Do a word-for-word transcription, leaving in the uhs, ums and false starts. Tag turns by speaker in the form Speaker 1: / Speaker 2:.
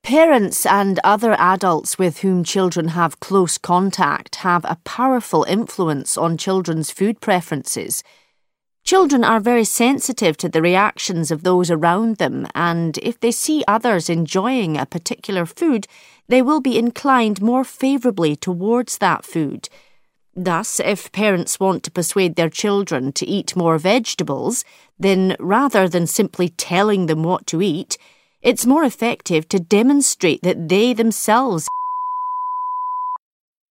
Speaker 1: Parents and other adults with whom children have close contact have a powerful influence on children's food preferences. Children are very sensitive to the reactions of those around them, and if they see others enjoying a particular food, they will be inclined more favourably towards that food. Thus, if parents want to persuade their children to eat more vegetables, then rather than simply telling them what to eat, it's more effective to demonstrate that they themselves